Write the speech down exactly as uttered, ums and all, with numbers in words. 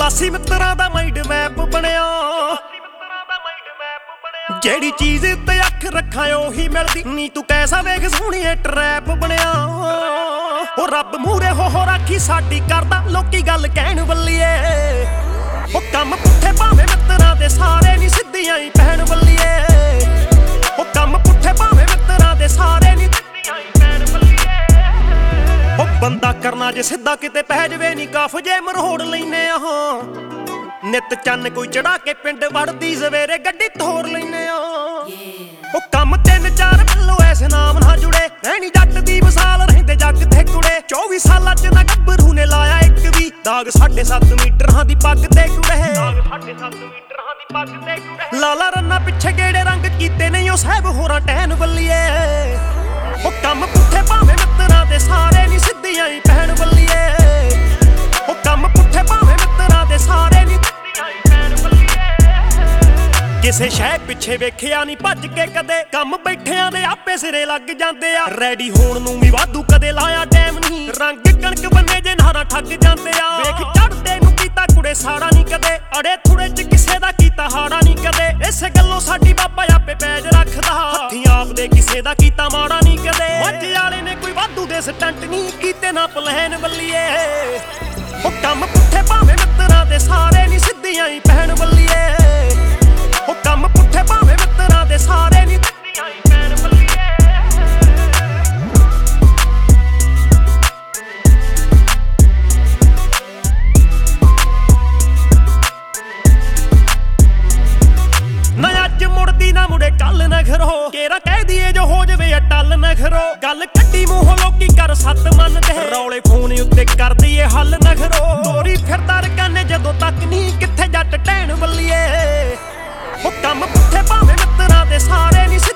ਖਲਾਸੀ ਮਿੱਤਰਾਂ ਦਾ mind map ਬਣਿਆ। ਜਿਹੜੀ ਚੀਜ਼ ਉੱਤੇ ਅੱਖ ਰੱਖਾਂ ਉਹੀ ਮਿਲਦੀ ਨੀ, ਤੂੰ ਕੈਸਾ ਵੇਖ ਸੋਹਣੀਏ ਟਰੈਪ ਬਣਿਆ। ਉਹ ਰੱਬ ਮੂਹਰੇ ਹੋ ਹੋ ਰਾਖੀ ਸਾਡੀ ਕਰਦਾ, ਲੋਕੀ ਗੱਲ ਕਹਿਣ ਵੱਲੀਏ। ਉਹ ਕੰਮ ਪੁੱਠੇ ਭਾਵੇਂ ਮਿੱਤਰਾਂ ਦੇ ਸਾਰੇ ਨੀ, ਸਿੱਧੀਆਂ ਹੀ ਪੈਣ ਵੱਲੀਏ। ਉਹ ਕੰਮ ਪੁੱਠੇ ਭਾਵੇਂ ਮਿੱਤਰਾਂ ਦੇ ਸਾਰੇ ਨੀ, ਸਿੱਧੀਆਂ ਹੀ ਪੈਣ ਵੱਲੀਏ। ਉਹ ਬੰਦਾ ਕਰਨਾ ਜੇ ਸਿੱਧਾ ਕਿਤੇ ਪੈ ਜਵੇ ਨੀ, ਕਾਫ ਜੇ ਮਰੋੜ ਲੈਨੇ ਆ। ਨਿੱਤ ਚੰਨ ਕੋਈ ਚੜਾ ਕੇ ਪਿੰਡ ਵੜਦੀ, ਸਵੇਰੇ ਗੱਡੀ ਤੋਰ ਲੈਨੇ ਆ। ਉਹ ਕੰਮ ਤਿੰਨ ਚਾਰ ਵੱਲੋਂ ਐਸੇ ਨਾਮ ਨਾ ਜੁੜੇ, ਐਨੀ ਜੱਟ ਦੀ ਮਿਸਾਲ ਰਹਿੰਦੇ ਜੱਗ ਤੇ ਕੁੜੇ। ਚੌਵੀ ਸਾਲਾਂ ਚ ਨਾ ਗੱਭਰੂ ਨੇ ਲਾਇਆ ਇੱਕ ਵੀ ਦਾਗ, ਸਾਢੇ ਸੱਤ ਮੀਟਰਾਂ ਦੀ ਪੱਗ ਤੇ ਕੁੜੇ। ਸਾਢੇ ਸੱਤ ਮੀਟਰਾਂ ਦੀ ਪੱਗ ਤੇ ਕੁੜੇ। ਲਾਲਾ ਰੰਨਾ ਪਿੱਛੇ ਗੇੜੇ ਰੰਗ ਕੀਤੇ ਨਹੀਂ ਉਹ ਸਾਹਿਬ ਹੋਰਾਂ ਟੈਨ ਵੱਲੀਏ। ਉਹ ਕੰਮ ਪੁੱਠੇ ਭਾਵੇਂ ਮਿੱਤਰਾਂ ਦੇ ਸਾਰੇ ਨੀ, ਸਿੱਧੀਆਂ ਹੀ ਪੈਣ ਵੱਲੀਏ। ਉਹ ਕੰਮ ਪੁੱਠੇ ਭਾਵੇਂ ਮਿੱਤਰਾਂ ਦੇ ਸਾਰੇ ਨੀ, ਕਿਸੇ ਸ਼ੈ ਪਿੱਛੇ ਵੇਖਿਆ ਨੀ ਭੱਜ ਕੇ ਕਦੇ, ਕੰਮ ਬੈਠਿਆਂ ਦੇ ਆਪੇ ਸਿਰੇ ਲੱਗ ਜਾਂਦੇ ਆ। ਰੈਡੀ ਹੋਣ ਨੂੰ ਵੀ ਵਾਧੂ ਕਦੇ ਲਾਇਆ ਟਾਈਮ ਨਹੀਂ, ਰੰਗ ਕਣਕ ਬੰਨੇ ਜੇ ਨਾਰਾ ਠੱਗ ਜਾਂਦੇ ਆ। ਵੇਖ ਚੜਦੇ ਨੂੰ ਕੀਤਾ ਕੁੜੇ ਸਾੜਾ ਨਹੀਂ ਕਦੇ, ਅੜੇ ਥੁੜੇ ਚ ਕਿਸੇ ਦਾ ਕੀਤਾ ਹਾੜਾ ਨਹੀਂ ਕਦੇ। ਇਸੇ ਗੱਲੋਂ ਸਾਡੀ ਬਾਬਾ ਆਪੇ ਪੈਜ ਰੱਖਦਾ, ਹੱਥੀਂ ਆਪ ਦੇ ਕਿਸੇ ਦਾ ਕੀਤਾ ਮਾੜਾ ਨਹੀਂ ਕਦੇ। ਮੱਝ ਵਾਲੇ ਨੇ ਕੋਈ ਵਾਧੂ ਦੇ ਸਟੰਟ ਨਹੀਂ ਕੀਤੇ, ਨਾ ਪਲੈਨ ਵੱਲੀਏ। ਉਹ ਕੰਮ ਪੁੱਠੇ ਭਾਵੇਂ ਮਿੱਤਰਾਂ ਦੇ ਸਾਰੇ ਨੀ, ਸਿੱਧੀਆਂ ਹੀ ਪੈਣ ਵੱਲੀਏ। ਉਹ ਕੰਮ ਪੁੱਠੇ ਭਾਵੇਂ ਮਿੱਤਰਾਂ ਦੇ ਸਾਰੇ ਨੀ, ਸਿੱਧੀਆਂ ਹੀ ਪੈਣ ਵੱਲੀਏ। ਨਾ ਅੱਜ ਮੁੜਦੀ ਨਾ ਮੁੜੇ ਕੱਲ ਨਾ ਖਰੋ, ਕੇਰਾ ਕਹਿ ਦੀਏ ਜੋ ਹੋ ਜਵੇ ਅਟੱਲ ਨਾ ਖਰੋ। ਗੱਲ ਕੱਢੀ ਮੂੰਹੋਂ ਲੋਕੀ ਕਰ ਸੱਤ ਮੰਨਦੇ, ਰੌਲੇ ਫੋਨ ਉੱਤੇ ਕਰ ਦਈਏ ਹੱਲ ਨਾ ਖਰੋ। ਤੋਰੀ ਫਿਰਦਾ ਰਕਾਨੇ ਜਦੋਂ ਤੱਕ ਨਹੀਂ, ਕਿੱਥੇ ਜੱਟ ਟੈਣ ਵੱਲੀਏ। ਉਹ ਕੰਮ ਪੁੱਠੇ ਭਾਵੇਂ ਮਿੱਤਰਾਂ ਦੇ ਸਾਰੇ ਨੀ,